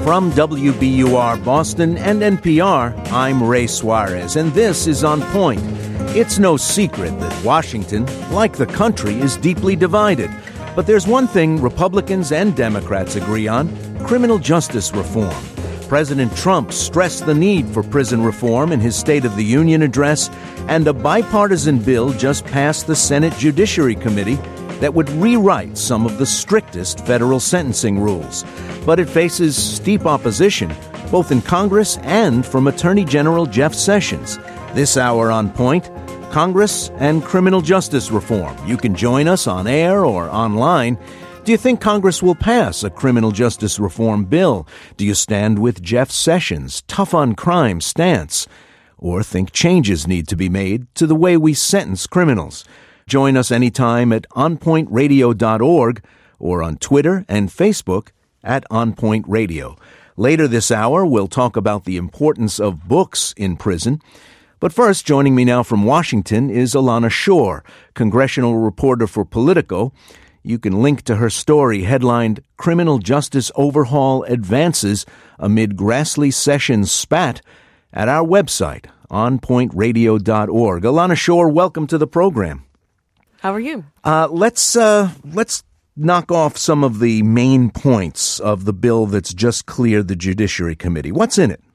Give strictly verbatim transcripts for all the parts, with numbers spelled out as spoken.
From W B U R Boston and N P R, I'm Ray Suarez, and this is On Point. It's no secret that Washington, like the country, is deeply divided. But there's one thing Republicans and Democrats agree on: criminal justice reform. President Trump stressed the need for prison reform in his State of the Union address, and a bipartisan bill just passed the Senate Judiciary Committee that would rewrite some of the strictest federal sentencing rules. But it faces steep opposition, both in Congress and from Attorney General Jeff Sessions. This hour on Point, Congress and criminal justice reform. You can join us on air or online. Do you think Congress will pass a criminal justice reform bill? Do you stand with Jeff Sessions' tough on crime stance? Or think changes need to be made to the way we sentence criminals? Join us anytime at on point radio dot org or on Twitter and Facebook at OnPoint Radio. Later this hour, we'll talk about the importance of books in prison. But first, joining me now from Washington is Alana Shore, congressional reporter for Politico. You can link to her story headlined "Criminal Justice Overhaul Advances Amid Grassley Sessions Spat" at our website, on point radio dot org. Alana Shore, welcome to the program. How are you? Uh, let's uh, let's knock off some of the main points of the bill that's just cleared the Judiciary Committee. What's in it?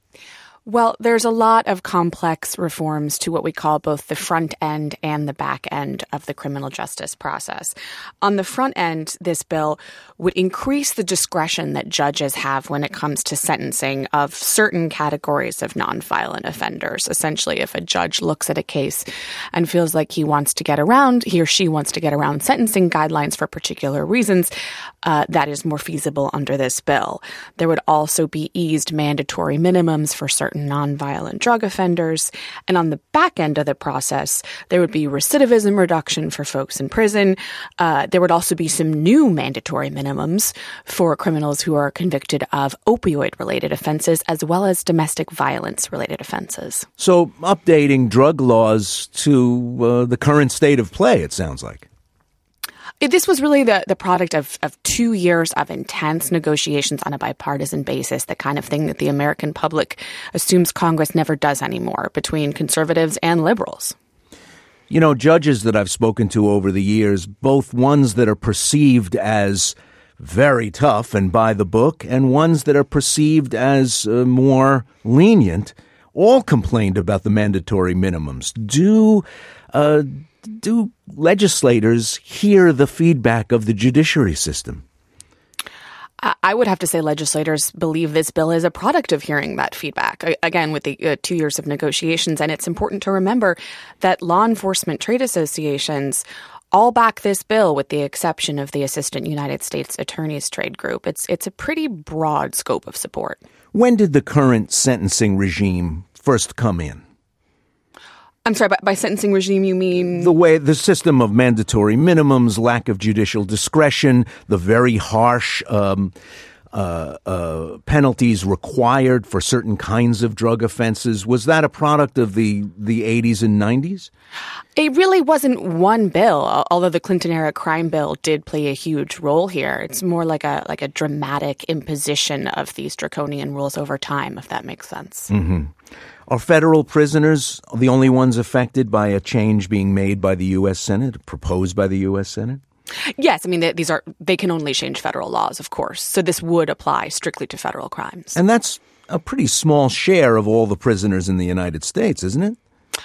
Well, there's a lot of complex reforms to what we call both the front end and the back end of the criminal justice process. On the front end, this bill would increase the discretion that judges have when it comes to sentencing of certain categories of nonviolent offenders. Essentially, if a judge looks at a case and feels like he wants to get around, he or she wants to get around sentencing guidelines for particular reasons, uh, that is more feasible under this bill. There would also be eased mandatory minimums for certain nonviolent drug offenders. And on the back end of the process, there would be recidivism reduction for folks in prison. Uh, there would also be some new mandatory minimums for criminals who are convicted of opioid-related offenses as well as domestic violence-related offenses. So updating drug laws to uh, the current state of play, it sounds like. This was really the, the product of, of two years of intense negotiations on a bipartisan basis, the kind of thing that the American public assumes Congress never does anymore, between conservatives and liberals. You know, judges that I've spoken to over the years, both ones that are perceived as very tough and by the book and ones that are perceived as uh, more lenient, all complained about the mandatory minimums. Do uh Do legislators hear the feedback of the judiciary system? I would have to say legislators believe this bill is a product of hearing that feedback, again, with the uh, two years of negotiations. And it's important to remember that law enforcement trade associations all back this bill, with the exception of the Assistant United States Attorney's Trade Group. It's, it's a pretty broad scope of support. When did the current sentencing regime first come in? I'm sorry, by, by sentencing regime, you mean? The way, the system of mandatory minimums, lack of judicial discretion, the very harsh um, uh, uh, penalties required for certain kinds of drug offenses. Was that a product of the, the eighties and nineties? It really wasn't one bill, although the Clinton-era crime bill did play a huge role here. It's more like a like a dramatic imposition of these draconian rules over time, if that makes sense. Mm-hmm. Are federal prisoners the only ones affected by a change being made by the U S. Senate, proposed by the U S. Senate? Yes. I mean, they, these are they can only change federal laws, of course. So this would apply strictly to federal crimes. And that's a pretty small share of all the prisoners in the United States, isn't it?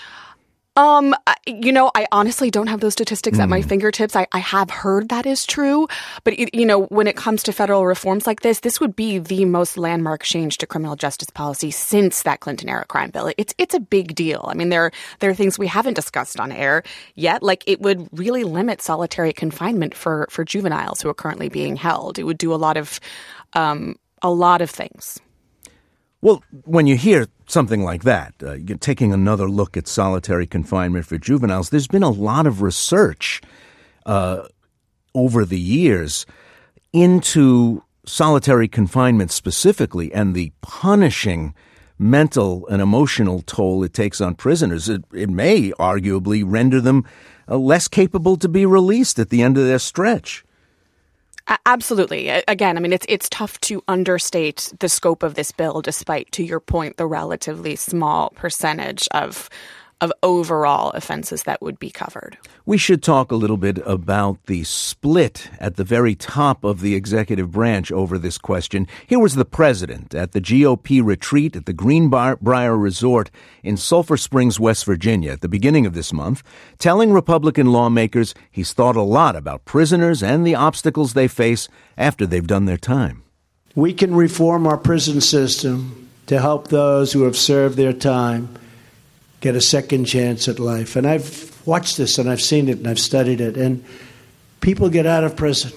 Um, you know, I honestly don't have those statistics mm. at my fingertips. I, I have heard that is true. But, you know, when it comes to federal reforms like this, this would be the most landmark change to criminal justice policy since that Clinton-era crime bill. It's it's a big deal. I mean, there, there are things we haven't discussed on air yet. Like, it would really limit solitary confinement for, for juveniles who are currently being held. It would do a lot of, um, a lot of things. Well, when you hear something like that, uh, you're taking another look at solitary confinement for juveniles, there's been a lot of research uh, over the years into solitary confinement specifically and the punishing mental and emotional toll it takes on prisoners. It, it may arguably render them uh, less capable to be released at the end of their stretch. Absolutely. Again, I mean, it's it's tough to understate the scope of this bill, despite, to your point, the relatively small percentage of of overall offenses that would be covered. We should talk a little bit about the split at the very top of the executive branch over this question. Here was the president at the G O P retreat at the Greenbrier Resort in Sulphur Springs, West Virginia, at the beginning of this month, telling Republican lawmakers he's thought a lot about prisoners and the obstacles they face after they've done their time. We can reform our prison system to help those who have served their time get a second chance at life. And I've watched this, and I've seen it, and I've studied it. And people get out of prison,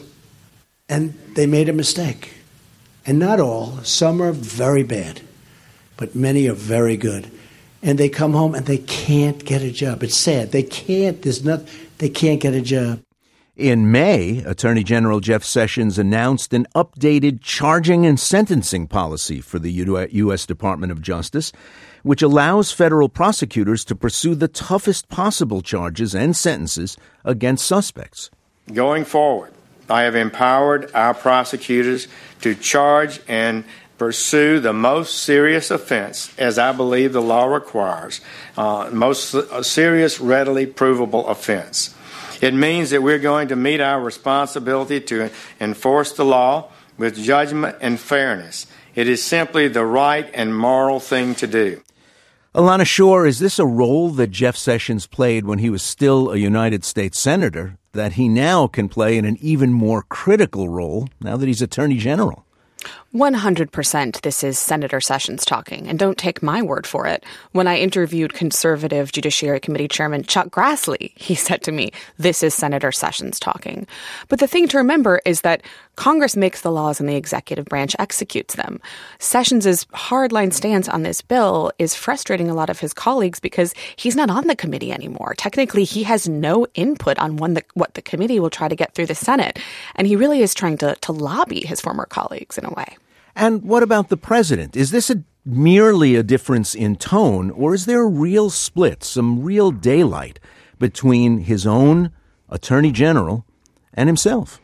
and they made a mistake. And not all. Some are very bad, but many are very good. And they come home, and they can't get a job. It's sad. They can't. There's not. They can't get a job. In May, Attorney General Jeff Sessions announced an updated charging and sentencing policy for the U S Department of Justice, which allows federal prosecutors to pursue the toughest possible charges and sentences against suspects. Going forward, I have empowered our prosecutors to charge and pursue the most serious offense, as I believe the law requires, uh, most serious, readily provable offense. It means that we're going to meet our responsibility to enforce the law with judgment and fairness. It is simply the right and moral thing to do. Alana Shore, is this a role that Jeff Sessions played when he was still a United States Senator that he now can play in an even more critical role now that he's Attorney General? one hundred percent this is Senator Sessions talking, and don't take my word for it. When I interviewed conservative Judiciary Committee Chairman Chuck Grassley, he said to me, this is Senator Sessions talking. But the thing to remember is that Congress makes the laws and the executive branch executes them. Sessions' hardline stance on this bill is frustrating a lot of his colleagues because he's not on the committee anymore. Technically, he has no input on when the, what the committee will try to get through the Senate, and he really is trying to, to lobby his former colleagues in a way. And what about the president? Is this a, merely a difference in tone, or is there a real split, some real daylight between his own attorney general and himself?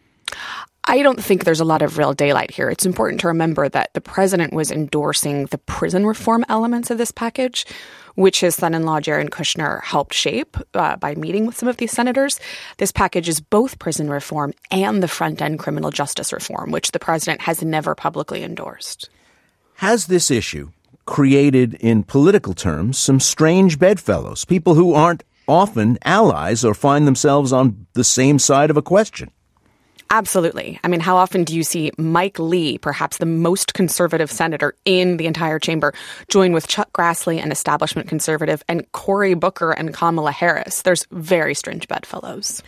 I don't think there's a lot of real daylight here. It's important to remember that the president was endorsing the prison reform elements of this package, which his son-in-law Jared Kushner helped shape uh, by meeting with some of these senators. This package is both prison reform and the front-end criminal justice reform, which the president has never publicly endorsed. Has this issue created, in political terms, some strange bedfellows, people who aren't often allies or find themselves on the same side of a question? Absolutely. I mean, how often do you see Mike Lee, perhaps the most conservative senator in the entire chamber, join with Chuck Grassley, an establishment conservative, and Cory Booker and Kamala Harris? There's very strange bedfellows.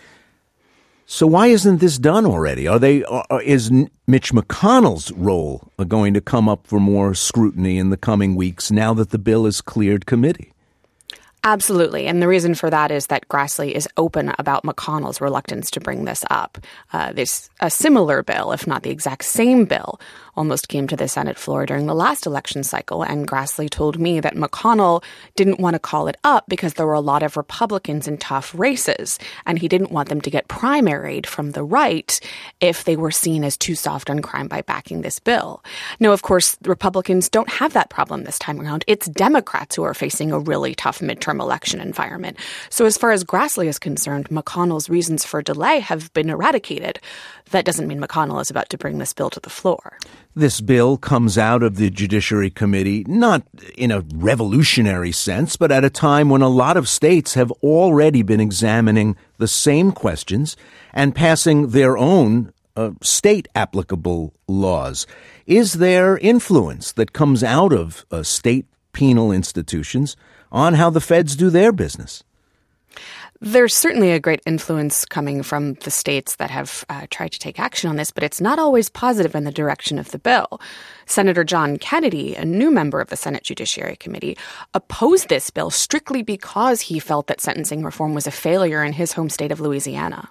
So why isn't this done already? Are they? Are, is Mitch McConnell's role going to come up for more scrutiny in the coming weeks now that the bill is cleared committee? Absolutely. And the reason for that is that Grassley is open about McConnell's reluctance to bring this up. Uh, there's a similar bill, if not the exact same bill, almost came to the Senate floor during the last election cycle. And Grassley told me that McConnell didn't want to call it up because there were a lot of Republicans in tough races, and he didn't want them to get primaried from the right if they were seen as too soft on crime by backing this bill. Now, of course, Republicans don't have that problem this time around. It's Democrats who are facing a really tough midterm election environment. So as far as Grassley is concerned, McConnell's reasons for delay have been eradicated. That doesn't mean McConnell is about to bring this bill to the floor. This bill comes out of the Judiciary Committee, not in a revolutionary sense, but at a time when a lot of states have already been examining the same questions and passing their own uh, state-applicable laws. Is there influence that comes out of uh, state penal institutions on how the feds do their business? There's certainly a great influence coming from the states that have uh, tried to take action on this, but it's not always positive in the direction of the bill. Senator John Kennedy, a new member of the Senate Judiciary Committee, opposed this bill strictly because he felt that sentencing reform was a failure in his home state of Louisiana.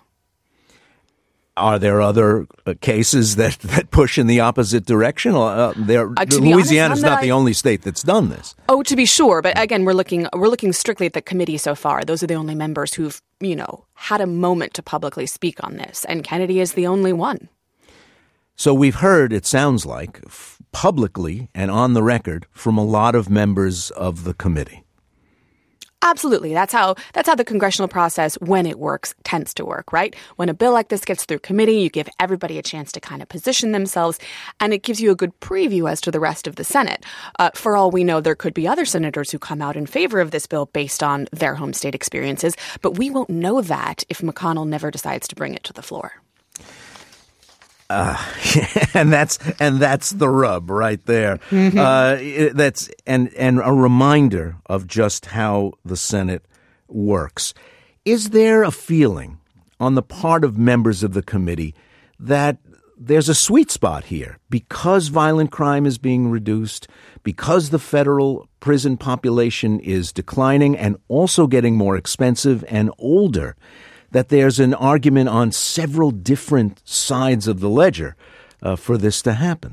Are there other uh, cases that, that push in the opposite direction? Uh, there, uh, Louisiana is not I, the only state that's done this. Oh, to be sure. But again, we're looking we're looking strictly at the committee so far. Those are the only members who've, you know, had a moment to publicly speak on this, and Kennedy is the only one. So we've heard, it sounds like, f- publicly and on the record from a lot of members of the committee. Absolutely. That's how that's how the congressional process, when it works, tends to work, right? When a bill like this gets through committee, you give everybody a chance to kind of position themselves, and it gives you a good preview as to the rest of the Senate. Uh, for all we know, there could be other senators who come out in favor of this bill based on their home state experiences, but we won't know that if McConnell never decides to bring it to the floor. Uh, and that's and that's the rub right there. Mm-hmm. Uh, that's and and a reminder of just how the Senate works. Is there a feeling on the part of members of the committee that there's a sweet spot here because violent crime is being reduced, because the federal prison population is declining and also getting more expensive and older, that there's an argument on several different sides of the ledger uh, for this to happen?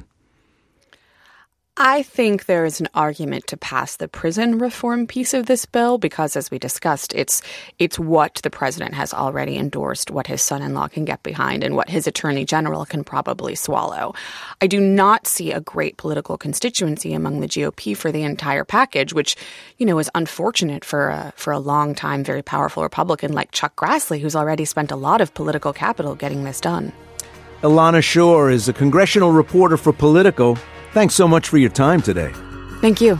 I think there is an argument to pass the prison reform piece of this bill because, as we discussed, it's it's what the president has already endorsed, what his son-in-law can get behind, and what his attorney general can probably swallow. I do not see a great political constituency among the G O P for the entire package, which, you know, is unfortunate for a, for a long-time, very powerful Republican like Chuck Grassley, who's already spent a lot of political capital getting this done. Ilana Shore is a congressional reporter for Politico. Thanks so much for your time today. Thank you.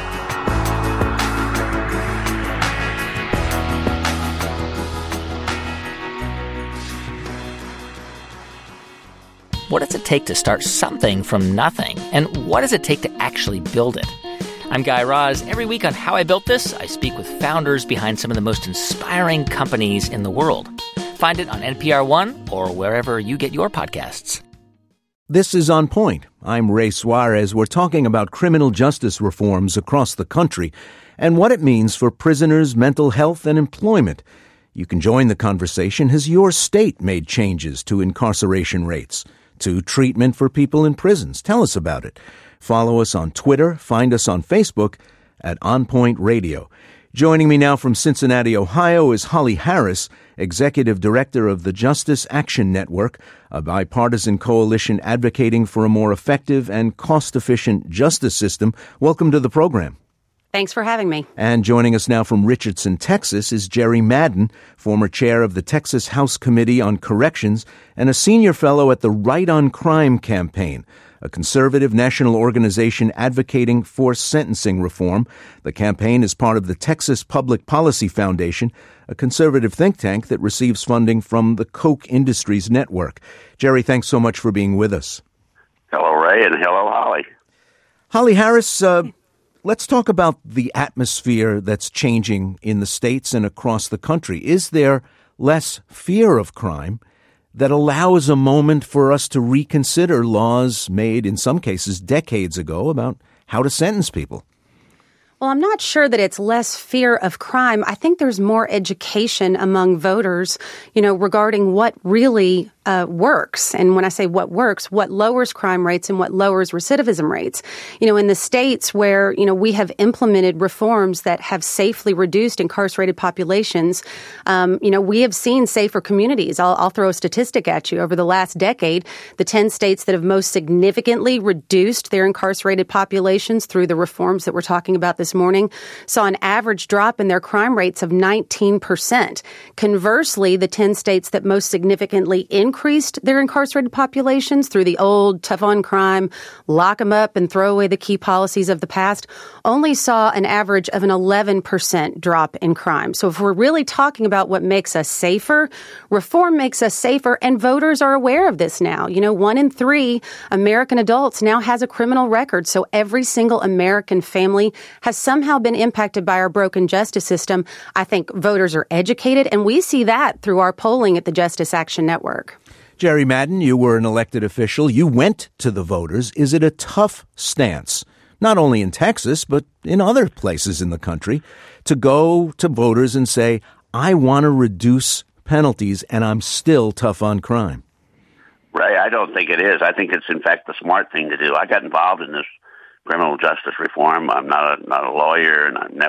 What does it take to start something from nothing? And what does it take to actually build it? I'm Guy Raz. Every week on How I Built This, I speak with founders behind some of the most inspiring companies in the world. Find it on N P R One or wherever you get your podcasts. This is On Point. I'm Ray Suarez. We're talking about criminal justice reforms across the country and what it means for prisoners' mental health and employment. You can join the conversation. Has your state made changes to incarceration rates, to treatment for people in prisons? Tell us about it. Follow us on Twitter. Find us on Facebook at On Point Radio. Joining me now from Cincinnati, Ohio, is Holly Harris, Executive Director of the Justice Action Network, a bipartisan coalition advocating for a more effective and cost-efficient justice system. Welcome to the program. Thanks for having me. And joining us now from Richardson, Texas, is Jerry Madden, former chair of the Texas House Committee on Corrections and a senior fellow at the Right on Crime campaign, a conservative national organization advocating for sentencing reform. The campaign is part of the Texas Public Policy Foundation, a conservative think tank that receives funding from the Koch Industries Network. Jerry, thanks so much for being with us. Hello, Ray, and hello, Holly. Holly Harris, uh, let's talk about the atmosphere that's changing in the states and across the country. Is there less fear of crime that allows a moment for us to reconsider laws made, in some cases, decades ago about how to sentence people? Well, I'm not sure that it's less fear of crime. I think there's more education among voters, you know, regarding what really uh, works. And when I say what works, what lowers crime rates and what lowers recidivism rates. You know, in the states where, you know, we have implemented reforms that have safely reduced incarcerated populations, um, you know, we have seen safer communities. I'll, I'll throw a statistic at you. Over the last decade, the ten states that have most significantly reduced their incarcerated populations through the reforms that we're talking about this morning saw an average drop in their crime rates of nineteen percent. Conversely, the ten states that most significantly increased their incarcerated populations through the old tough on crime, lock them up and throw away the key policies of the past, only saw an average of an eleven percent drop in crime. So if we're really talking about what makes us safer, reform makes us safer, and voters are aware of this now. You know, one in three American adults now has a criminal record. So every single American family has somehow been impacted by our broken justice system. I think voters are educated, and we see that through our polling at the Justice Action Network. Jerry Madden, you were an elected official. You went to the voters. Is it a tough stance, not only in Texas, but in other places in the country, to go to voters and say, I want to reduce penalties and I'm still tough on crime? Ray, I don't think it is. I think it's, in fact, the smart thing to do. I got involved in this criminal justice reform. I'm not a, not a lawyer, and I've never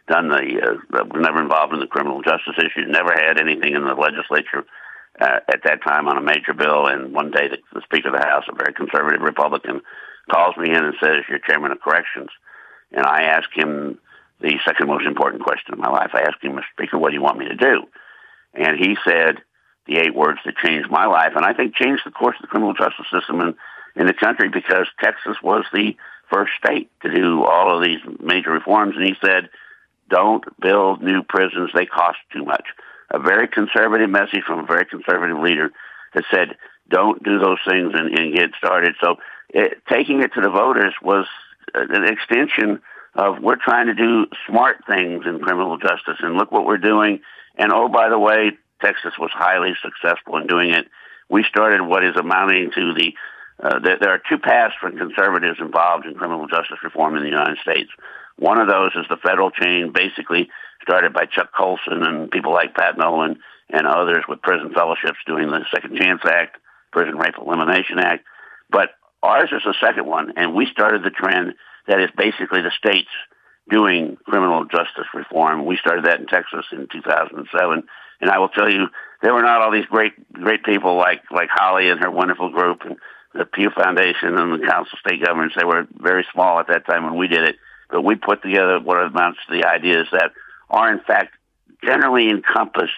done the, uh, were never involved in the criminal justice issues, never had anything in the legislature uh, at that time on a major bill. And one day the, the Speaker of the House, a very conservative Republican, calls me in and says, "You're Chairman of Corrections." And I ask him the second most important question of my life. I asked him, "Mister Speaker, what do you want me to do?" And he said the eight words that changed my life, and I think changed the course of the criminal justice system in, in the country, because Texas was the first state to do all of these major reforms. And he said, "Don't build new prisons. They cost too much." A very conservative message from a very conservative leader that said, don't do those things and, and get started. So it, taking it to the voters was an extension of we're trying to do smart things in criminal justice, and look what we're doing. And oh, by the way, Texas was highly successful in doing it. We started what is amounting to the, uh, the there are two paths for conservatives involved in criminal justice reform in the United States. One of those is the federal chain, basically started by Chuck Colson and people like Pat Nolan and others with prison fellowships doing the Second Chance Act, Prison Rape Elimination Act. But ours is the second one, and we started the trend that is basically the states doing criminal justice reform. We started that in Texas in two thousand seven, and I will tell you, there were not all these great great people like, like Holly and her wonderful group and the Pew Foundation and the Council of State Governments. They were very small at that time when we did it, but we put together what amounts to the ideas that are, in fact, generally encompassed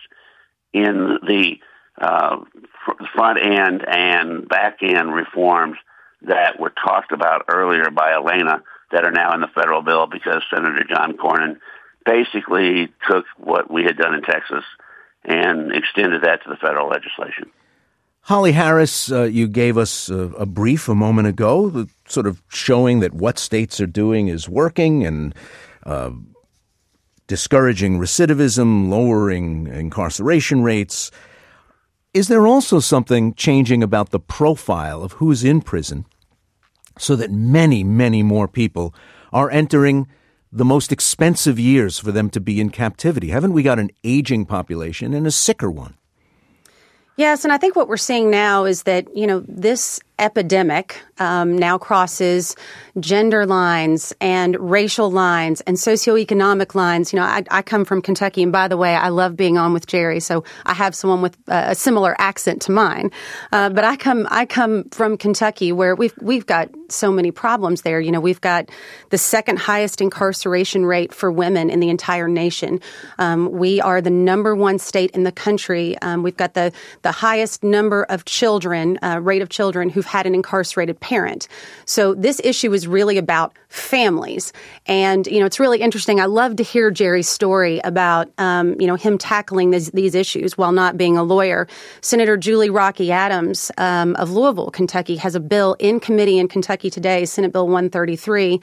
in the uh, fr- front end and back end reforms that were talked about earlier by Elena that are now in the federal bill, because Senator John Cornyn basically took what we had done in Texas and extended that to the federal legislation. Holly Harris, uh, you gave us a, a brief a moment ago, sort of showing that what states are doing is working and uh, discouraging recidivism, lowering incarceration rates. Is there also something changing about the profile of who's in prison so that many, many more people are entering the most expensive years for them to be in captivity? Haven't we got an aging population and a sicker one? Yes, and I think what we're seeing now is that, you know, this epidemic um, now crosses gender lines and racial lines and socioeconomic lines. You know, I, I come from Kentucky, and by the way, I love being on with Jerry, so I have someone with uh, a similar accent to mine. Uh, but I come, I come from Kentucky, where we've we've got so many problems there. You know, we've got the second highest incarceration rate for women in the entire nation. Um, we are the number one state in the country. Um, we've got the the highest number of children, uh, rate of children who've had an incarcerated parent. So this issue is really about families. And, you know, it's really interesting. I love to hear Jerry's story about, um, you know, him tackling this, these issues while not being a lawyer. Senator Julie Rocky Adams um, of Louisville, Kentucky, has a bill in committee in Kentucky today, Senate Bill one thirty-three,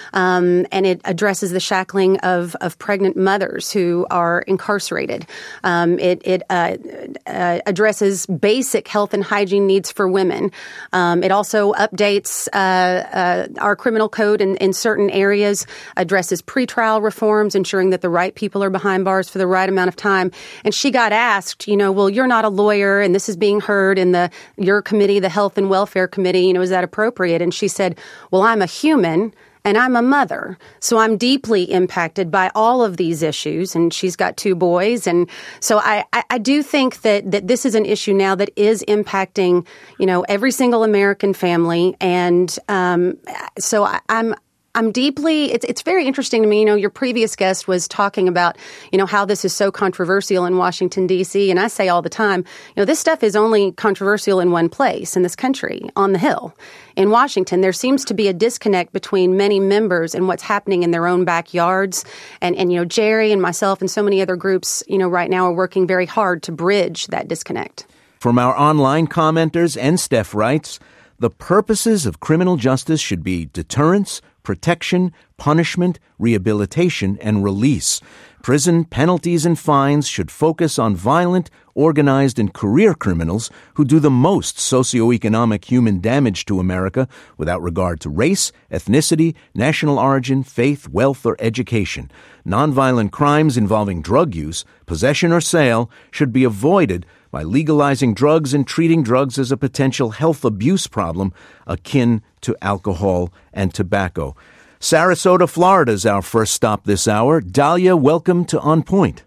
um, and it addresses the shackling of, of pregnant mothers who are incarcerated. Um, it it uh, uh, addresses basic health and hygiene needs for women. Um, it also updates uh, uh, our criminal code in, in certain areas, addresses pretrial reforms, ensuring that the right people are behind bars for the right amount of time. And she got asked, you know, well, you're not a lawyer, and this is being heard in the your committee, the Health and Welfare Committee. You know, is that appropriate? And she said, well, I'm a human. And I'm a mother, so I'm deeply impacted by all of these issues. And she's got two boys. And so I, I, I do think that, that this is an issue now that is impacting, you know, every single American family. And um, so I, I'm I'm deeply, it's it's very interesting to me. You know, your previous guest was talking about, you know, how this is so controversial in Washington, D C. And I say all the time, you know, this stuff is only controversial in one place in this country, on the Hill. In Washington, there seems to be a disconnect between many members and what's happening in their own backyards. And, and, you know, Jerry and myself and so many other groups, you know, right now are working very hard to bridge that disconnect. From our online commenters, and Steph writes, the purposes of criminal justice should be deterrence, protection, punishment, rehabilitation, and release. Prison penalties and fines should focus on violent, organized, and career criminals who do the most socioeconomic human damage to America without regard to race, ethnicity, national origin, faith, wealth, or education. Nonviolent crimes involving drug use, possession, or sale should be avoided by legalizing drugs and treating drugs as a potential health abuse problem akin to alcohol and tobacco. Sarasota, Florida is our first stop this hour. Dahlia, welcome to On Point.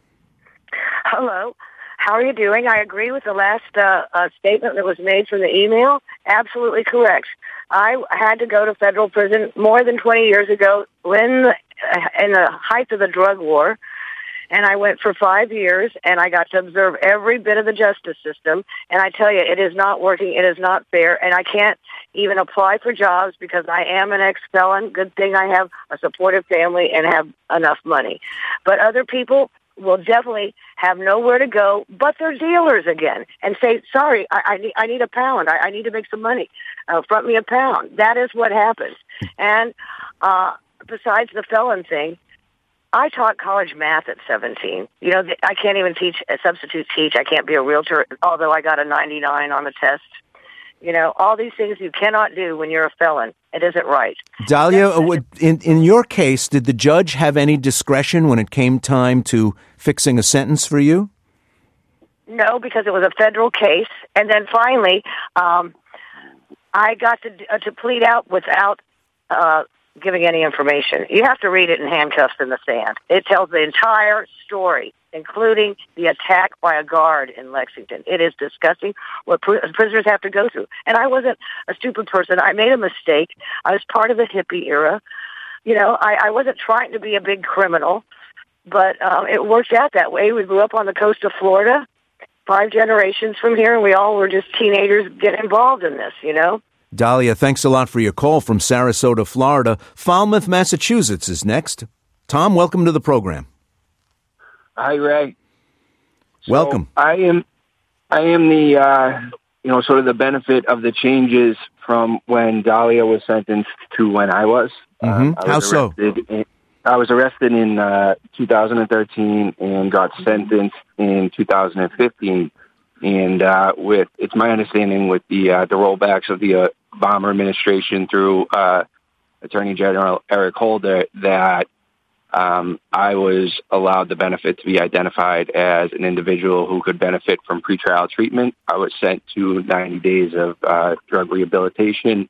Hello. How are you doing? I agree with the last uh, uh, statement that was made from the email. Absolutely correct. I had to go to federal prison more than twenty years ago when, uh, in the height of the drug war, and I went for five years, and I got to observe every bit of the justice system, and I tell you, it is not working, it is not fair, and I can't even apply for jobs because I am an ex-felon. Good thing I have a supportive family and have enough money. But other people will definitely have nowhere to go, but they're dealers again, and say, sorry, I, I, need, I need a pound. I, I need to make some money. Uh, front me a pound. That is what happens. And uh, besides the felon thing, I taught college math at seventeen. You know, I can't even teach, a substitute teach. I can't be a realtor, although I got a ninety-nine on the test. You know, all these things you cannot do when you're a felon. It isn't right. Dahlia, in, in your case, did the judge have any discretion when it came time to fixing a sentence for you? No, because it was a federal case. And then finally, um, I got to uh, to plead out without uh, giving any information. You have to read it in handcuffs in the sand. It tells the entire story, including the attack by a guard in Lexington. It is disgusting what pr- prisoners have to go through. And I wasn't a stupid person. I made a mistake. I was part of the hippie era. You know, I, I wasn't trying to be a big criminal, but um, it worked out that way. We grew up on the coast of Florida, five generations from here, and we all were just teenagers getting involved in this, you know? Dahlia, thanks a lot for your call from Sarasota, Florida. Falmouth, Massachusetts is next. Tom, welcome to the program. Hi, Ray. So Welcome. I am, I am the, uh, you know, sort of the benefit of the changes from when Dahlia was sentenced to when I was. Mm-hmm. Uh, I How was so? In, I was arrested in uh, two thousand thirteen and got sentenced in two thousand fifteen. And uh, with it's my understanding with the uh, the rollbacks of the uh, Obama administration through uh, Attorney General Eric Holder that um, I was allowed the benefit to be identified as an individual who could benefit from pretrial treatment. I was sent to ninety days of uh, drug rehabilitation.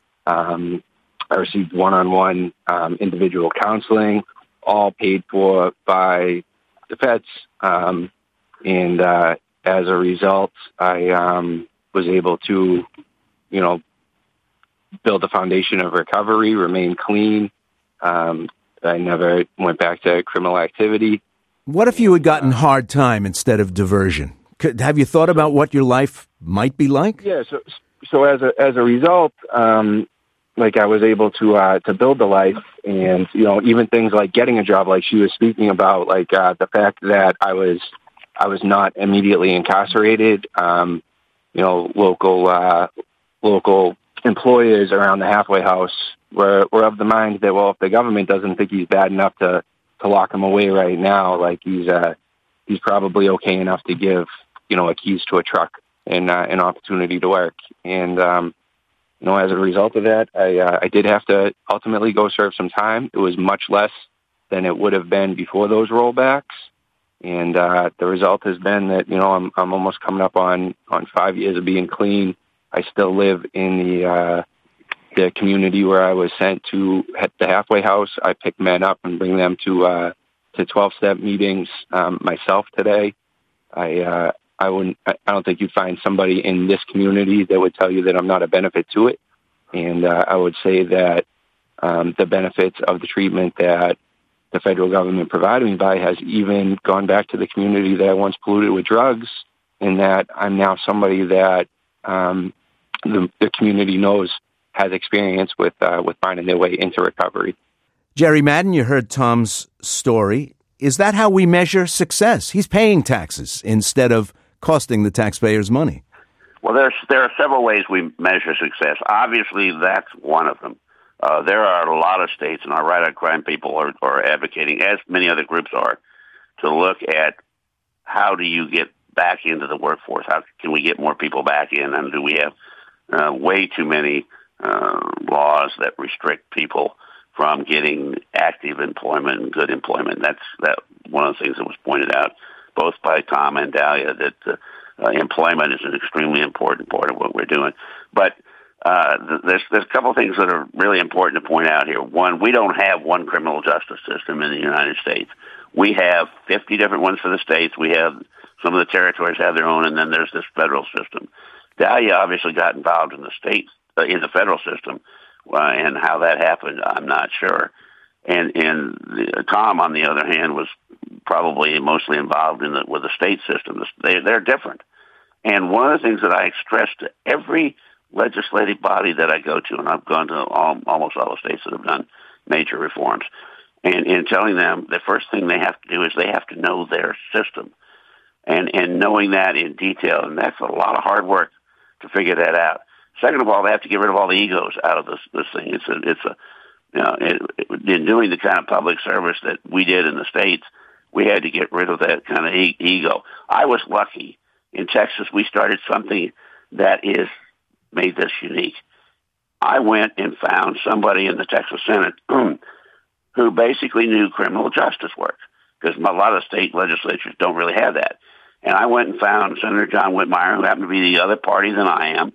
Um, I received one-on-one um, individual counseling, all paid for by the feds. Um, and uh, as a result, I um, was able to, you know, build a foundation of recovery, remain clean. Um, I never went back to criminal activity. What if you had gotten hard time instead of diversion? Could, have you thought about what your life might be like? Yeah, so so as a as a result, um, like I was able to uh, to build a life, and you know, even things like getting a job, like she was speaking about, like uh, the fact that I was I was not immediately incarcerated. Um, you know, local uh, local employers around the halfway house were were of the mind that, well, if the government doesn't think he's bad enough to to lock him away right now, like he's uh, he's probably okay enough to give, you know, a keys to a truck and uh, an opportunity to work. And um, you know, as a result of that, I uh, I did have to ultimately go serve some time. It was much less than it would have been before those rollbacks. And uh, the result has been that, you know, I'm I'm almost coming up on, on five years of being clean. I still live in the uh, the community where I was sent to at the halfway house. I pick men up and bring them to uh, to twelve-step meetings um, myself today. I uh, I wouldn't. I don't think you'd find somebody in this community that would tell you that I'm not a benefit to it. And uh, I would say that um, the benefits of the treatment that the federal government provided me by has even gone back to the community that I once polluted with drugs, and that I'm now somebody that um, the, the community knows has experience with uh, with finding their way into recovery. Jerry Madden, you heard Tom's story. Is that how we measure success? He's paying taxes instead of costing the taxpayers money. Well, there's there are several ways we measure success. Obviously, that's one of them. Uh, there are a lot of states, and our right-on crime people are, are advocating, as many other groups are, to look at how do you get back into the workforce? How can we get more people back in? And do we have uh, way too many uh, laws that restrict people from getting active employment and good employment? That's that one of the things that was pointed out both by Tom and Dahlia, that uh, uh, employment is an extremely important part of what we're doing. But uh, there's there's a couple of things that are really important to point out here. One, we don't have one criminal justice system in the United States. We have fifty different ones for the states. We have some of the territories have their own, and then there's this federal system. Dahlia obviously got involved in the states, uh, in the federal system, uh, and how that happened, I'm not sure. And and the, Tom, on the other hand, was probably mostly involved in the with the state system. They they're different. And one of the things that I express to every legislative body that I go to, and I've gone to all, almost all the states that have done major reforms, and in telling them the first thing they have to do is they have to know their system, and and knowing that in detail, and that's a lot of hard work to figure that out. Second of all, they have to get rid of all the egos out of this this thing. It's a it's a you know it, it, in doing the kind of public service that we did in the states, we had to get rid of that kind of e- ego. I was lucky. In Texas, we started something that is made this unique. I went and found somebody in the Texas Senate who basically knew criminal justice work, because a lot of state legislatures don't really have that. And I went and found Senator John Whitmire, who happened to be the other party than I am,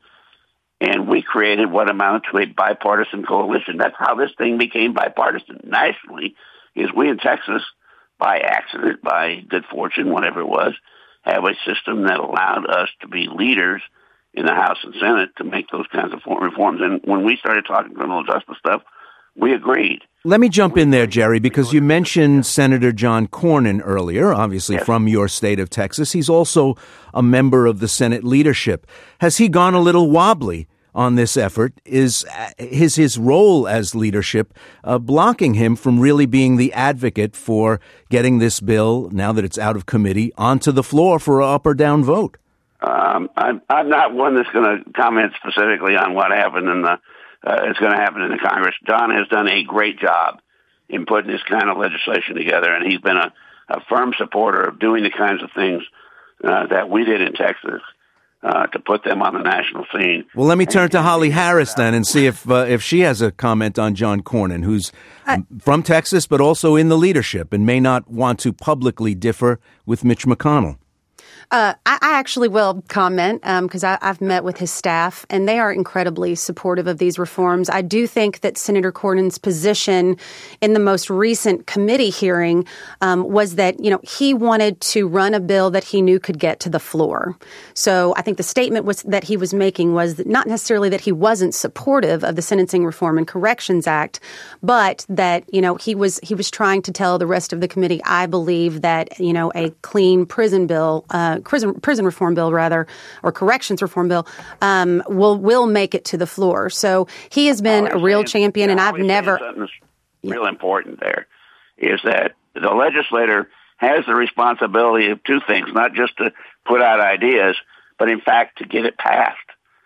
and we created what amounted to a bipartisan coalition. That's how this thing became bipartisan nationally, is we in Texas, by accident, by good fortune, whatever it was, have a system that allowed us to be leaders in the House and Senate to make those kinds of reforms. And when we started talking criminal justice stuff, we agreed. Let me jump in there, Jerry, because you mentioned Senator John Cornyn earlier, obviously yes. from your state of Texas. He's also a member of the Senate leadership. Has he gone a little wobbly on this effort? Is his his role as leadership uh, blocking him from really being the advocate for getting this bill, now that it's out of committee, onto the floor for an up or down vote? Um, I'm, I'm not one that's going to comment specifically on what happened in the uh, it's going to happen in the Congress. John has done a great job in putting this kind of legislation together, and he's been a, a firm supporter of doing the kinds of things uh, that we did in Texas. Uh, to put them on the national scene. Well, let me turn to Holly Harris then and see if uh, if she has a comment on John Cornyn, who's I, from Texas but also in the leadership and may not want to publicly differ with Mitch McConnell. Uh, I, I actually will comment because um, I've met with his staff, and they are incredibly supportive of these reforms. I do think that Senator Cornyn's position in the most recent committee hearing um, was that, you know, he wanted to run a bill that he knew could get to the floor. So I think the statement was that he was making was that not necessarily that he wasn't supportive of the Sentencing Reform and Corrections Act, but that, you know, he was he was trying to tell the rest of the committee, I believe that, you know, a clean prison bill uh, Prison, prison reform bill, rather, or corrections reform bill, um, will will make it to the floor. So he has been a real saying, champion, and I've never. Something that's yeah. real important there is that the legislator has the responsibility of two things: not just to put out ideas, but in fact to get it passed.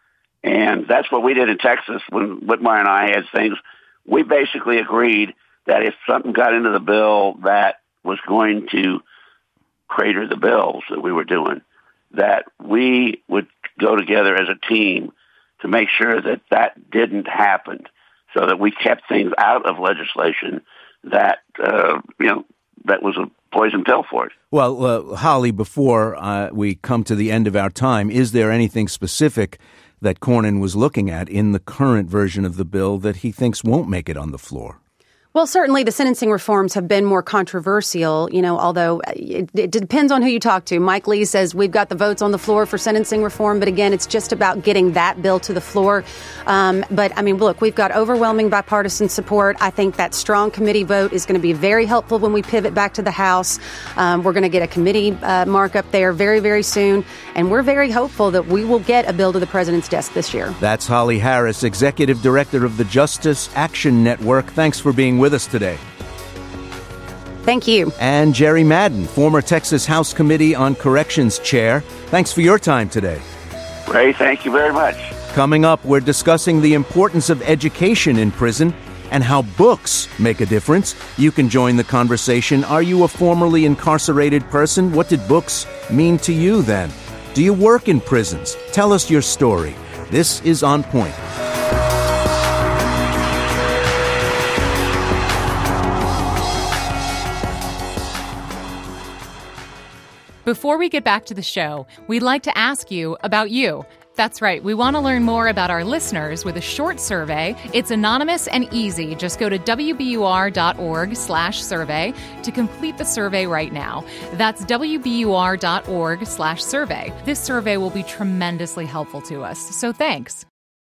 And that's what we did in Texas when Whitmire and I had things. We basically agreed that if something got into the bill that was going to crater the bills that we were doing, that we would go together as a team to make sure that that didn't happen, so that we kept things out of legislation that, uh, you know, that was a poison pill for it. Well, uh, Holly, before uh, we come to the end of our time, is there anything specific that Cornyn was looking at in the current version of the bill that he thinks won't make it on the floor? Well, certainly the sentencing reforms have been more controversial, you know, although it, it depends on who you talk to. Mike Lee says we've got the votes on the floor for sentencing reform, but again, it's just about getting that bill to the floor. Um, but, I mean, look, we've got overwhelming bipartisan support. I think that strong committee vote is going to be very helpful when we pivot back to the House. Um, we're going to get a committee uh, markup there very, very soon, and we're very hopeful that we will get a bill to the president's desk this year. That's Holly Harris, Executive Director of the Justice Action Network. Thanks for being with us today. Thank you. And Jerry Madden, former Texas House Committee on Corrections Chair. Thanks for your time today. Ray, thank you very much. Coming up, we're discussing the importance of education in prison and how books make a difference. You can join the conversation. Are you a formerly incarcerated person? What did books mean to you then? Do you work in prisons? Tell us your story. This is On Point. Before we get back to the show, we'd like to ask you about you. That's right. We want to learn more about our listeners with a short survey. It's anonymous and easy. Just go to W B U R dot org slash survey to complete the survey right now. That's W B U R dot org slash survey. This survey will be tremendously helpful to us. So thanks.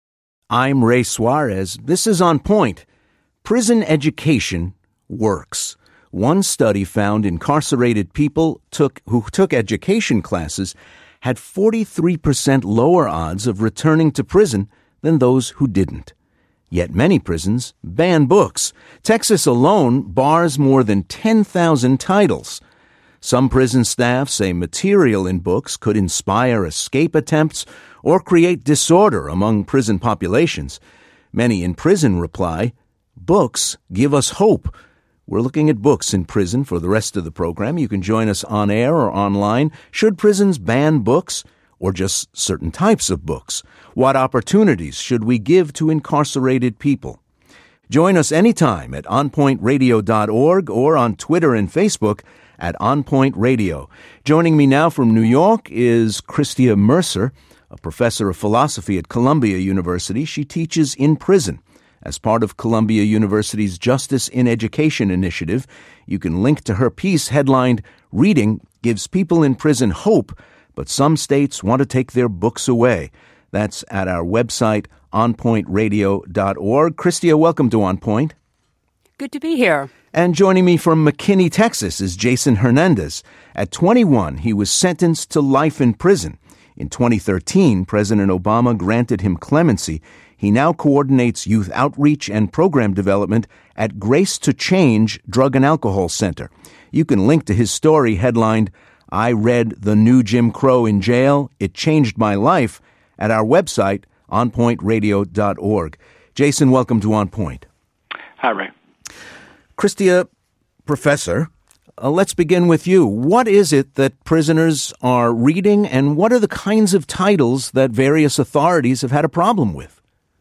I'm Ray Suarez. This is On Point. Prison education works. One study found incarcerated people took who took education classes had forty-three percent lower odds of returning to prison than those who didn't. Yet many prisons ban books. Texas alone bars more than ten thousand titles. Some prison staff say material in books could inspire escape attempts or create disorder among prison populations. Many in prison reply, "Books give us hope." We're looking at books in prison for the rest of the program. You can join us on air or online. Should prisons ban books or just certain types of books? What opportunities should we give to incarcerated people? Join us anytime at on point radio dot org or on Twitter and Facebook at OnPoint Radio. Joining me now from New York is Christia Mercer, a professor of philosophy at Columbia University. She teaches in prison. As part of Columbia University's Justice in Education initiative, you can link to her piece headlined, "Reading Gives People in Prison Hope, but Some States Want to Take Their Books Away." That's at our website, on point radio dot org. Christia, welcome to On Point. Good to be here. And joining me from McKinney, Texas, is Jason Hernandez. At twenty-one, he was sentenced to life in prison. In twenty thirteen, President Obama granted him clemency. He now coordinates youth outreach and program development at Grace to Change Drug and Alcohol Center. You can link to his story headlined, "I Read the New Jim Crow in Jail. It Changed My Life," at our website, on point radio dot org. Jason, welcome to On Point. Hi, Ray. Christia, Professor, uh, let's begin with you. What is it that prisoners are reading, and what are the kinds of titles that various authorities have had a problem with?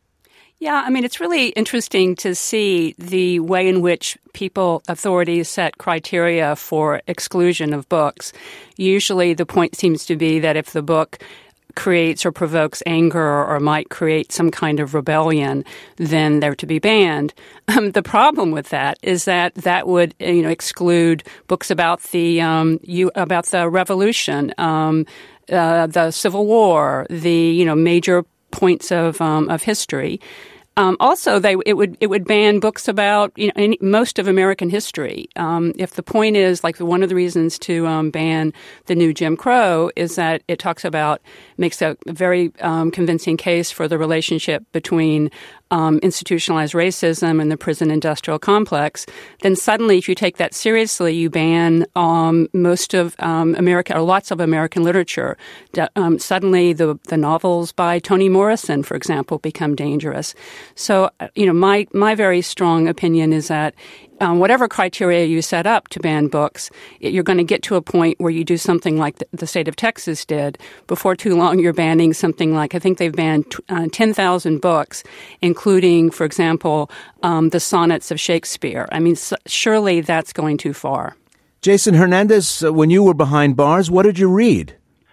Yeah, I mean, it's really interesting to see the way in which people, authorities set criteria for exclusion of books. Usually the point seems to be that if the book creates or provokes anger or might create some kind of rebellion, then they're to be banned. Um, the problem with that is that that would, you know, exclude books about the um, you about the revolution, um, uh, the Civil War, the you know major points of um, of history. Um, also, they it would it would ban books about you know any, most of American history. Um, if the point is like one of the reasons to um, ban the new Jim Crow is that it talks about makes a very um, convincing case for the relationship between um, institutionalized racism and the prison industrial complex. Then suddenly, if you take that seriously, you ban um, most of um, America or lots of American literature. Um, suddenly, the the novels by Toni Morrison, for example, become dangerous. So, you know, my, my very strong opinion is that um, whatever criteria you set up to ban books, you're going to get to a point where you do something like the, the state of Texas did. Before too long, you're banning something like, I think they've banned uh, ten thousand books, including, for example, um, the sonnets of Shakespeare. I mean, so, surely that's going too far. Jason Hernandez, uh, when you were behind bars, what did you read?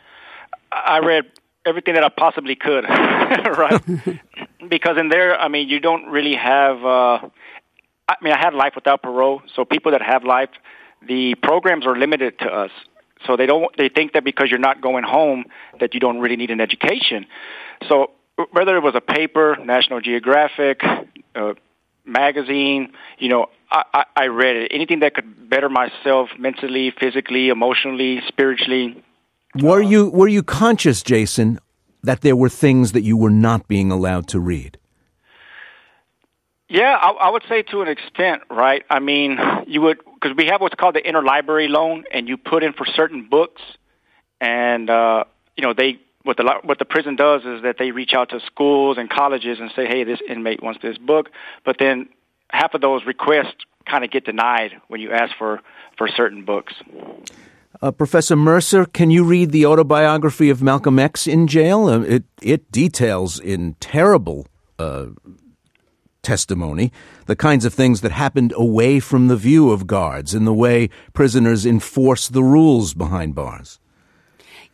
I read everything that I possibly could, right? Because in there, I mean, you don't really have, uh, I mean, I had life without parole, so people that have life, the programs are limited to us. So they don't, they think that because you're not going home that you don't really need an education. So whether it was a paper, National Geographic, uh, magazine, you know, I, I, I read it. Anything that could better myself mentally, physically, emotionally, spiritually. Were you were you conscious, Jason, that there were things that you were not being allowed to read? Yeah, I, I would say to an extent, right? I mean, you would, because we have what's called the interlibrary loan, and you put in for certain books, and uh, you know, they what the what the prison does is that they reach out to schools and colleges and say, hey, this inmate wants this book, but then half of those requests kind of get denied when you ask for for certain books. Uh, Professor Mercer, can you read the autobiography of Malcolm X in jail? Uh, it it details in terrible uh, testimony the kinds of things that happened away from the view of guards and the way prisoners enforce the rules behind bars.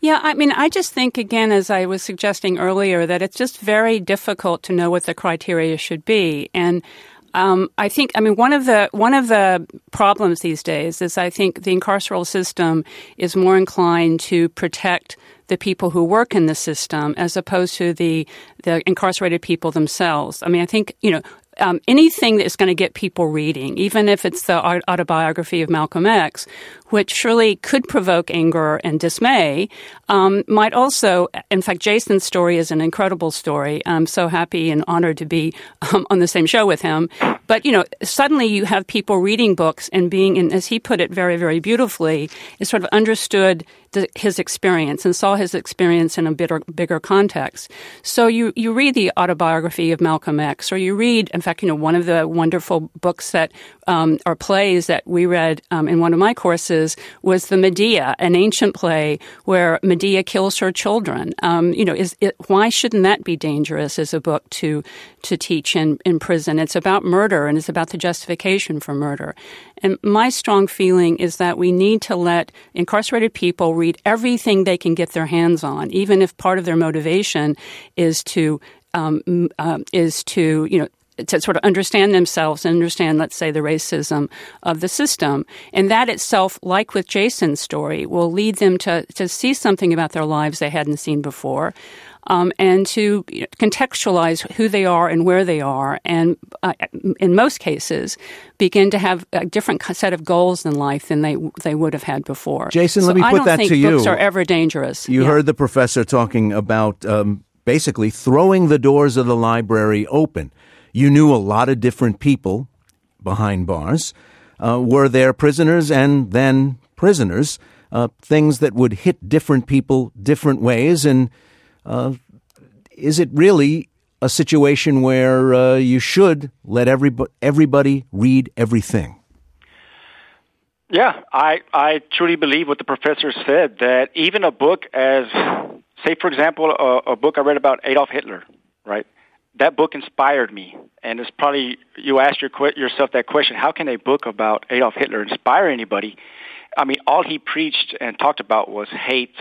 Yeah, I mean, I just think, again, as I was suggesting earlier, that it's just very difficult to know what the criteria should be. And um, I think, I mean, one of the one of the problems these days is I think the incarceral system is more inclined to protect the people who work in the system as opposed to the the incarcerated people themselves. I mean, I think, you know, Um, anything that is going to get people reading, even if it's the autobiography of Malcolm X, which surely could provoke anger and dismay, um, might also, in fact, Jason's story is an incredible story. I'm so happy and honored to be um, on the same show with him. But, you know, suddenly you have people reading books and being, and as he put it very, very beautifully, is sort of understood the, his experience and saw his experience in a bigger, bigger context. So you, you read the autobiography of Malcolm X, or you read, in fact, you know, one of the wonderful books that um, or plays that we read um, in one of my courses was the Medea, an ancient play where Medea kills her children. Um, you know, is it, why shouldn't that be dangerous as a book to to teach in, in prison? It's about murder, and it's about the justification for murder. And my strong feeling is that we need to let incarcerated people read everything they can get their hands on, even if part of their motivation is to um, uh, is to you know. to sort of understand themselves and understand, let's say, the racism of the system. And that itself, like with Jason's story, will lead them to, to see something about their lives they hadn't seen before, um, and to you know, contextualize who they are and where they are, and uh, in most cases, begin to have a different set of goals in life than they they would have had before. Jason, so let me put that to you. I don't think books are ever dangerous. You yeah. heard the professor talking about um, basically throwing the doors of the library open. You knew a lot of different people behind bars. Uh, were there prisoners and then prisoners, uh, things that would hit different people different ways? And uh, is it really a situation where uh, you should let everybody, everybody read everything? Yeah, I, I truly believe what the professor said, that even a book as, say, for example, a, a book I read about Adolf Hitler, right? That book inspired me, and it's probably, you asked your, yourself that question, how can a book about Adolf Hitler inspire anybody? I mean, all he preached and talked about was hate,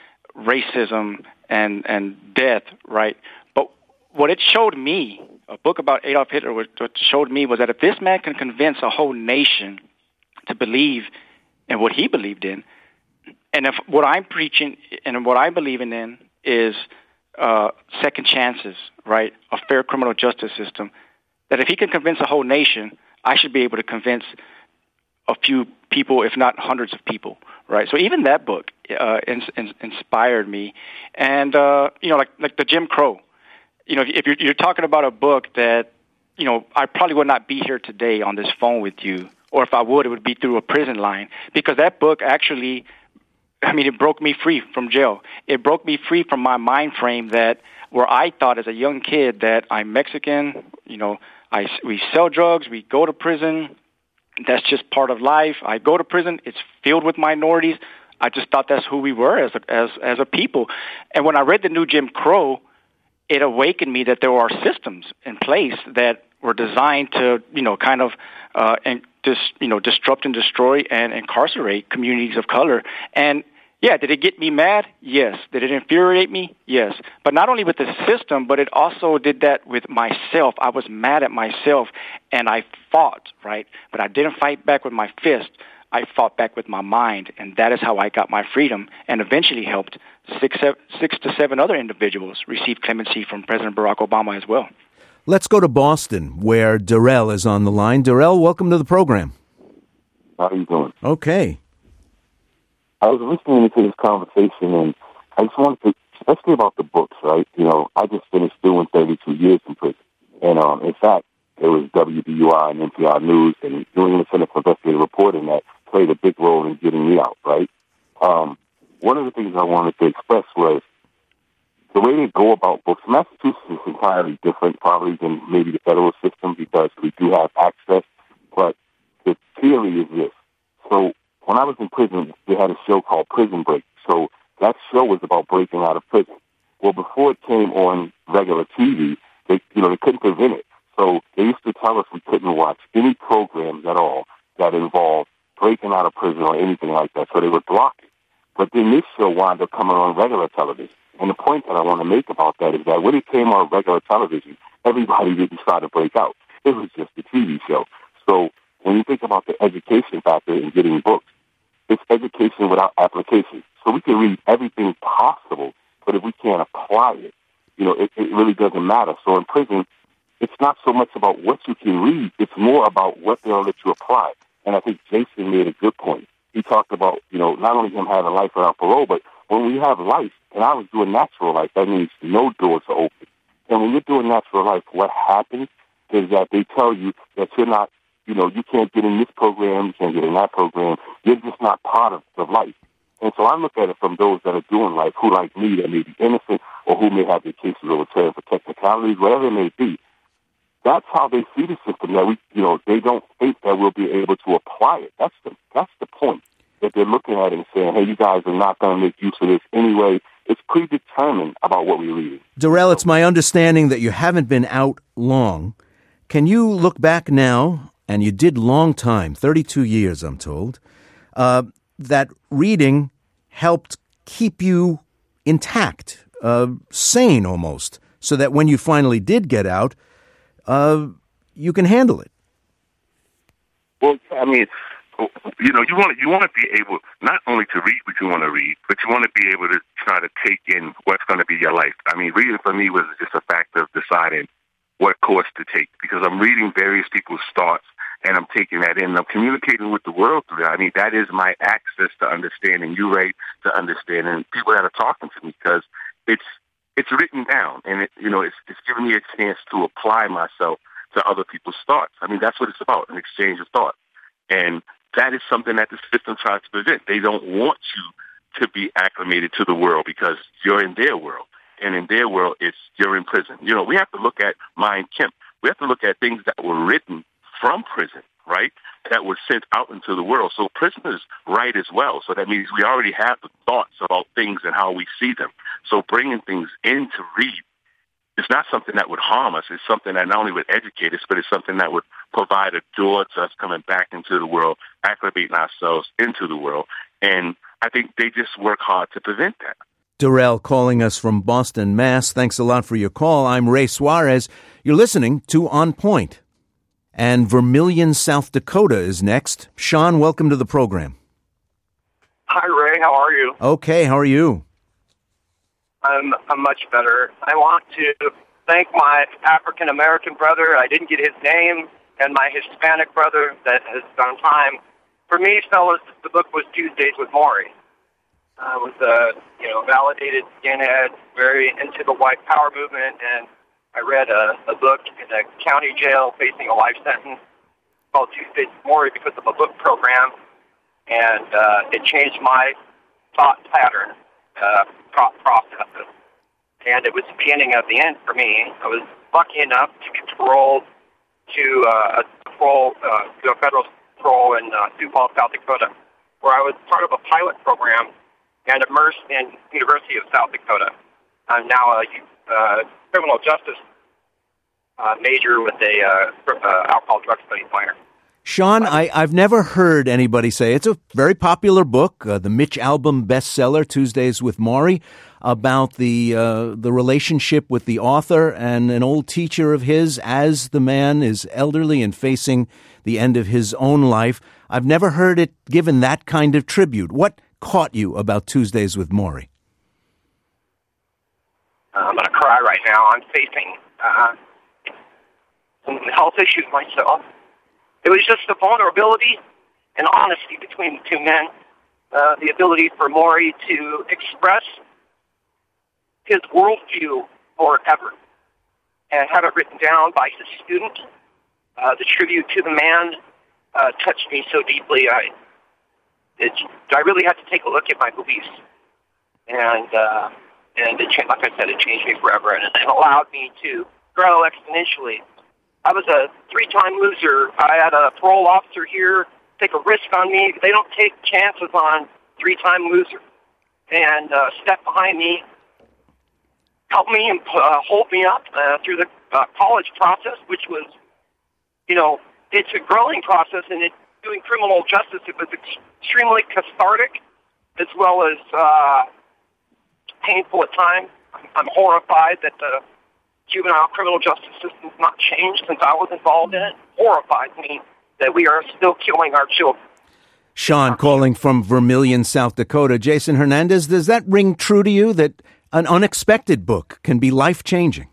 racism, and, and death, right? But what it showed me, a book about Adolf Hitler, what showed me was that if this man can convince a whole nation to believe in what he believed in, and if what I'm preaching and what I'm believing in is Uh, second chances, right? A fair criminal justice system. That if he can convince a whole nation, I should be able to convince a few people, if not hundreds of people, right? So even that book uh, in, in, inspired me, and uh, you know, like like the Jim Crow. You know, if you're, you're talking about a book that, you know, I probably would not be here today on this phone with you, or if I would, it would be through a prison line, because that book actually, I mean, it broke me free from jail. It broke me free from my mind frame that where I thought as a young kid that I'm Mexican, you know, I, we sell drugs, we go to prison. That's just part of life. I go to prison. It's filled with minorities. I just thought that's who we were as a, as, as a people. And when I read the new Jim Crow, it awakened me that there are systems in place that were designed to, you know, kind of uh, and dis, you know, disrupt and destroy and incarcerate communities of color. And yeah, did it get me mad? Yes. Did it infuriate me? Yes. But not only with the system, but it also did that with myself. I was mad at myself, and I fought, right? But I didn't fight back with my fist. I fought back with my mind, and that is how I got my freedom and eventually helped six, seven, six to seven other individuals receive clemency from President Barack Obama as well. Let's go to Boston, where Darrell is on the line. Darrell, welcome to the program. How are you doing? Okay. I was listening to this conversation, and I just wanted to, especially about the books, right? You know, I just finished doing thirty-two years in prison. And um, in fact, there was W B U I and N P R News and New England Center for Investigative Reporting that played a big role in getting me out, right? Um, one of the things I wanted to express was the way they go about books. Massachusetts is entirely different, probably, than maybe the federal system because we do have access. But the theory is this. So when I was in prison, they had a show called Prison Break. So that show was about breaking out of prison. Well, before it came on regular T V, they, you know, they couldn't prevent it. So they used to tell us we couldn't watch any programs at all that involved breaking out of prison or anything like that. So they would block it. But then this show wound up coming on regular television. And the point that I want to make about that is that when it came on regular television, everybody didn't start to break out. It was just a T V show. So when you think about the education factor in getting books, it's education without application. So we can read everything possible, but if we can't apply it, you know, it, it really doesn't matter. So in prison, it's not so much about what you can read. It's more about what they'll let you apply. And I think Jason made a good point. He talked about, you know, not only him having life without parole, but when we have life, and I was doing natural life, that means no doors are open. And when you're doing natural life, what happens is that they tell you that you're not, you know, you can't get in this program, you can't get in that program. You're just not part of the life. And so I look at it from those that are doing life, who like me, that may be innocent, or who may have their cases overturned for technicalities, whatever it may be. That's how they see the system. That we, you know, they don't think that we'll be able to apply it. That's the that's the point. That they're looking at it and saying, hey, you guys are not going to make use of this anyway. It's predetermined about what we read. Darrell, it's my understanding that you haven't been out long. Can you look back now, and you did long time, thirty-two years, I'm told, uh, that reading helped keep you intact, uh, sane almost, so that when you finally did get out, uh, you can handle it? Well, I mean, you know, you want to, you want to be able not only to read what you want to read, but you want to be able to try to take in what's going to be your life. I mean, reading for me was just a fact of deciding what course to take, because I'm reading various people's thoughts and I'm taking that in. I'm communicating with the world through that. I mean, that is my access to understanding you, Ray, to understanding people that are talking to me, because it's it's written down, and it, you know, it's it's giving me a chance to apply myself to other people's thoughts. I mean, that's what it's about, an exchange of thought. And that is something that the system tries to prevent. They don't want you to be acclimated to the world because you're in their world. And in their world, it's you're in prison. You know, we have to look at Mein Kampf. We have to look at things that were written from prison, right, that were sent out into the world. So prisoners write as well. So that means we already have the thoughts about things and how we see them. So bringing things in to read is not something that would harm us. It's something that not only would educate us, but it's something that would provide a door to us coming back into the world, acclimating ourselves into the world. And I think they just work hard to prevent that. Darrell calling us from Boston, Mass. Thanks a lot for your call. I'm Ray Suarez. You're listening to On Point. And Vermilion, South Dakota is next. Sean, welcome to the program. Hi, Ray. How are you? Okay, how are you? I'm, I'm much better. I want to thank my African-American brother. I didn't get his name. And my Hispanic brother that has done time. For me, fellas, the book was Tuesdays with Maury. I was a, you know, validated skinhead, very into the white power movement, and I read a, a book in a county jail facing a life sentence called Tuesdays with Maury because of a book program, and uh, it changed my thought pattern uh, process. And it was the beginning of the end for me. I was lucky enough to get paroled to uh, a parole, uh, to a federal parole in uh, Sioux Falls, South Dakota, where I was part of a pilot program and immersed in University of South Dakota. I'm now a uh, criminal justice uh, major with a uh, uh, alcohol drug studies minor. Sean, I, I've never heard anybody say, it's a very popular book, uh, the Mitch Albom bestseller, Tuesdays with Maury, about the uh, the relationship with the author and an old teacher of his as the man is elderly and facing the end of his own life. I've never heard it given that kind of tribute. What caught you about Tuesdays with Maury? I'm going to cry right now. I'm facing uh, some health issues myself. It was just the vulnerability and honesty between the two men, uh, the ability for Maury to express his worldview forever and have it written down by his student. Uh, the tribute to the man uh, touched me so deeply. I it, I really had to take a look at my beliefs, and uh, and it, like I said, it changed me forever, and it allowed me to grow exponentially. I was a three-time loser. I had a parole officer here take a risk on me. They don't take chances on three-time losers, and uh, step behind me, help me and uh, hold me up uh, through the uh, college process, which was, you know, it's a growing process, and it, doing criminal justice, it was extremely cathartic as well as uh, painful at times. I'm horrified that the juvenile criminal justice system has not changed since I was involved in it. Horrifies me that we are still killing our children. Sean calling from Vermilion, South Dakota. Jason Hernandez, does that ring true to you that an unexpected book can be life-changing?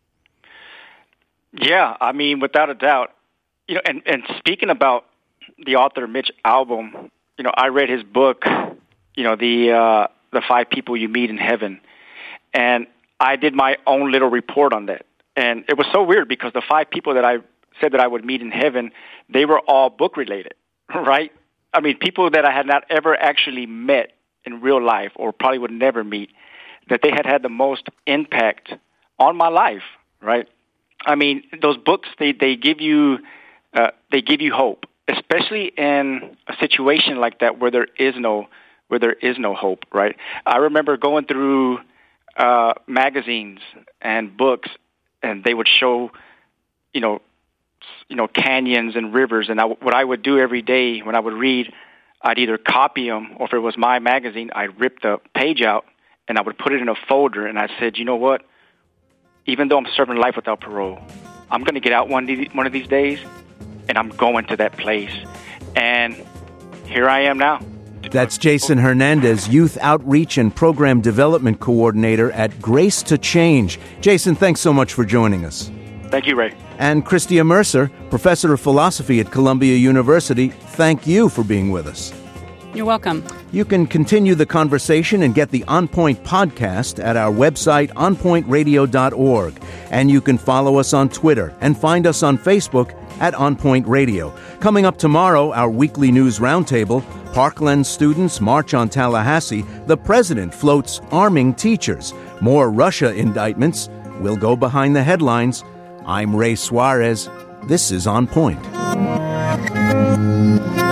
Yeah, I mean, without a doubt. You know, and, and speaking about the author Mitch Albom, you know, I read his book, you know, the uh, the Five People You Meet in Heaven, and I did my own little report on that. And it was so weird because the five people that I said that I would meet in heaven, they were all book-related, right? I mean, people that I had not ever actually met in real life or probably would never meet, that they had had the most impact on my life, right? I mean, those books, they, they give you uh, they give you hope, especially in a situation like that where there is no where there is no hope, right? I remember going through uh, magazines and books, and they would show, you know, you know, canyons and rivers. And I, what I would do every day when I would read, I'd either copy them, or if it was my magazine, I'd rip the page out and I would put it in a folder. And I said, you know what? Even though I'm serving life without parole, I'm going to get out one one of these days, and I'm going to that place. And here I am now. That's Jason Hernandez, Youth Outreach and Program Development Coordinator at Grace to Change. Jason, thanks so much for joining us. Thank you, Ray. And Christia Mercer, Professor of Philosophy at Columbia University, thank you for being with us. You're welcome. You can continue the conversation and get the On Point podcast at our website, on point radio dot org. And you can follow us on Twitter and find us on Facebook at On Point Radio. Coming up tomorrow, our weekly news roundtable, Parkland students march on Tallahassee. The president floats arming teachers. More Russia indictments. We'll go behind the headlines. I'm Ray Suarez. This is On Point.